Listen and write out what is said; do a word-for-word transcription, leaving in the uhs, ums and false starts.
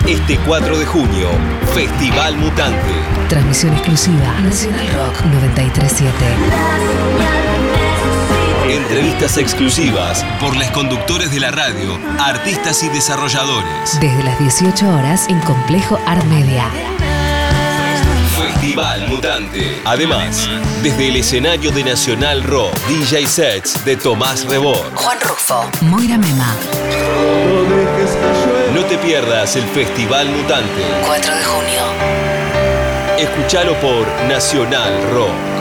Este cuatro de junio, Festival Mutante. Transmisión exclusiva Nacional Rock noventa y tres punto siete. Entrevistas exclusivas por los conductores de la radio, artistas y desarrolladores. Desde las dieciocho horas en Complejo Art Media. Festival Mutante. Además, desde el escenario de Nacional Rock, D J sets de Tomás Rebord, Juan Rufo, Moira Mema. No te pierdas el Festival Mutante. cuatro de junio. Escuchalo por Nacional Rock.